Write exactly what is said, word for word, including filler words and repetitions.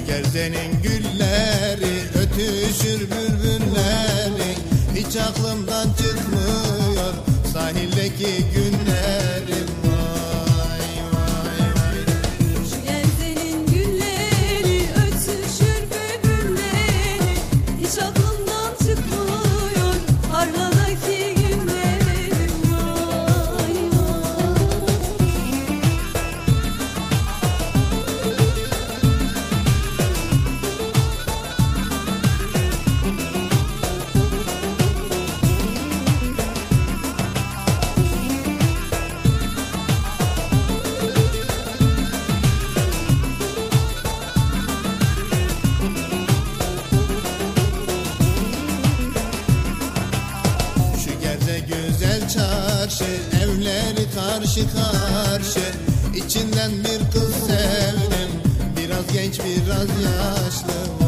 Gerzenin gülleri, ötüşür bülbülleri, hiç aklımdan çıkmıyor sahildeki günlerim. Vay vay vay. Şu gerzenin gülleri, ötüşür bülbülleri, hiç aklımdan çıkmıyor tarladaki günlerim. Vay vay. Şu gerze güzel çarşı, evleri karşı karşı, içinden bir kız sevdim, biraz genç biraz yaşlı.